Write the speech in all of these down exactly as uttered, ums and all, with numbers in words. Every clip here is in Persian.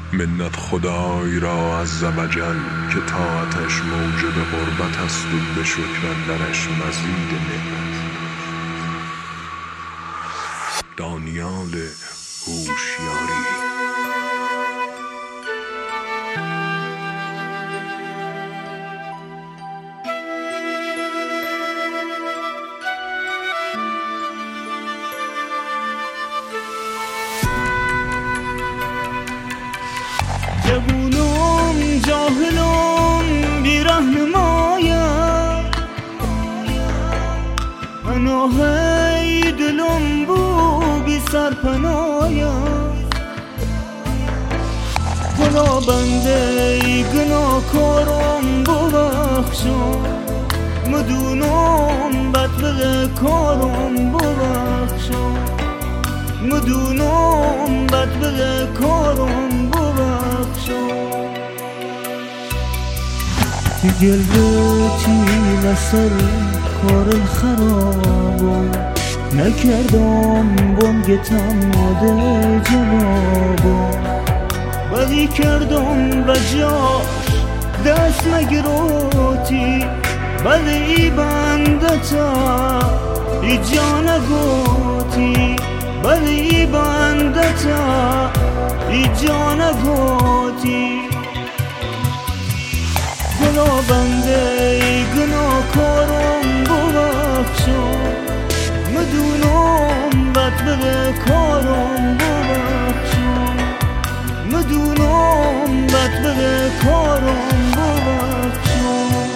منت خدای را عز وجل که طاعتش موجب قربت است و به شکر اندرش مزید نعمت. دانیال هوشیاری. جوونم جاهلم بی رهنمایم، پناهی دلم بو بی سرپنایم. خدا بنده گناهکارم ببخشم، مدونم بدبغ کارم ببخشم، مدونم بدبغ کارم ببخشم. گل چی نسر کار خرابم، نکردم بانگتم نده جوابم. بدی کردم بجاش دست نگروتی، بدی بندتا ای جان گوتی، بدی بندتا ای جان گوتی. خدا بنده ای گناهکارم ببخشم، مدونم بدبغ کارم ببخشم، مدونم بدبغ کارم ببخشم.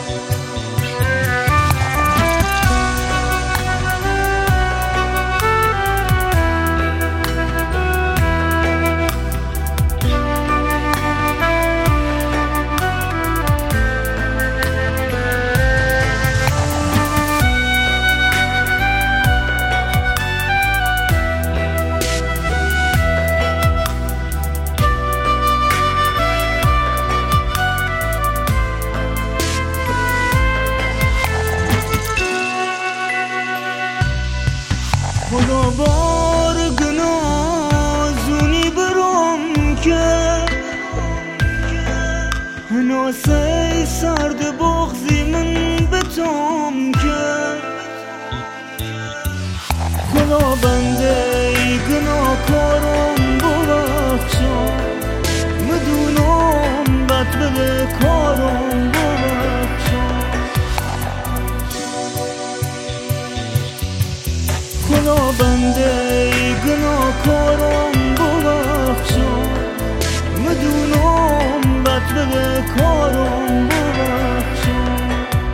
خدا بار گناه زونی برم که هناسه سرد بغزی من بتم که. خدا بنده ای گناهکارم ببخشم، مدونم بدبغ کارم ببخشم. خدا بنده ای گناهکارم ببخشم، مدونم بدبغ کارم ببخشم،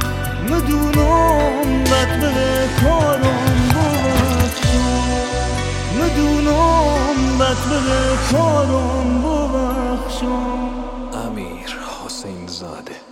مدونم بدبغ کارم ببخشم، مدونم بدبغ کارم ببخشم. امیر حسین زاده.